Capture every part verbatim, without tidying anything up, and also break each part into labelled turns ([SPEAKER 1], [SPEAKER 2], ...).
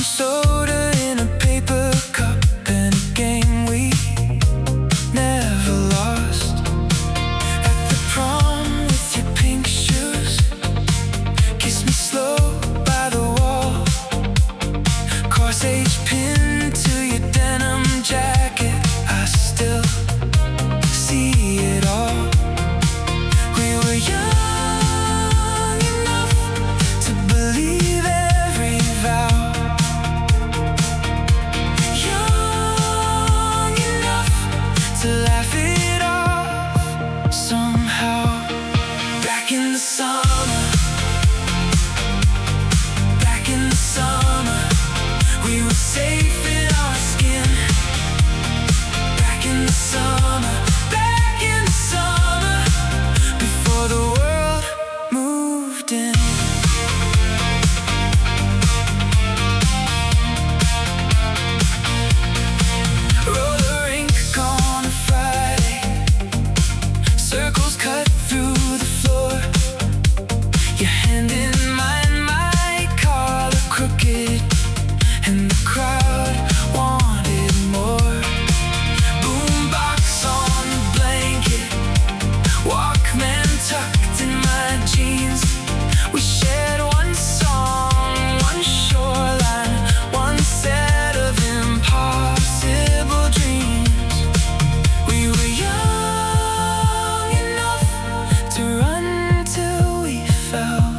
[SPEAKER 1] soda in a paper cup and a game we never lost. At the prom with your pink shoes, kiss me slow by the wall. Corsage pinned to your denim jacket, I still see it all. We were young enough to believe every vow, young enough to laugh it off somehow. Back in the summer, back in the summer, we were safe in our skin. Back in the summer, back in the summer, before the world moved in. Roller rink on a Friday, circles cut through the floor. Your hand in mine, my collar crooked, and the crowd wanted more. Boombox on the blanket, Walkman tucked in my jeans. We shared one song, one shoreline, one set of impossible dreams. We were young enough to run till we fell,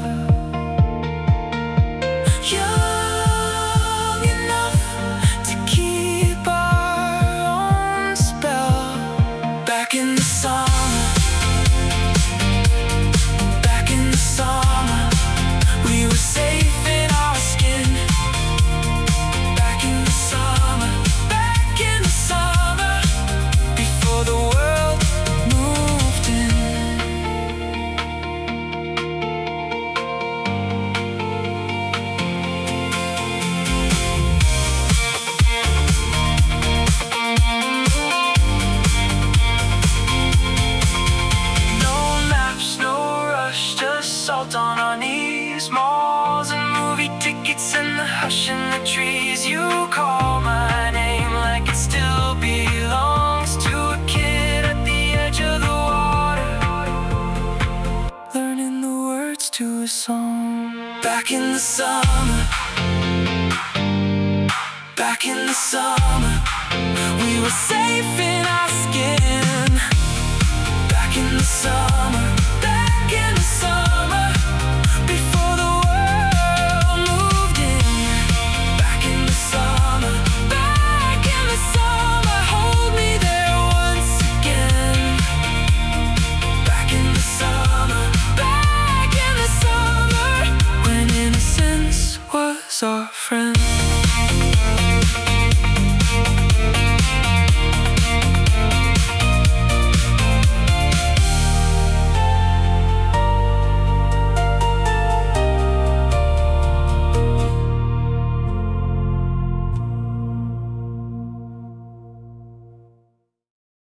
[SPEAKER 1] young enough to keep our own spell. Back in the summer, back in the summer, we were safe in our skin. Back in the summer, back in the summer, before the world moved in. No maps, no rush, just salt on our knees. Malls and movie tickets and the hush in the trees. You call my name like it still belongs to a kid at the edge of the water, learning the words to a song. Back in the summer, back in the summer, we were safe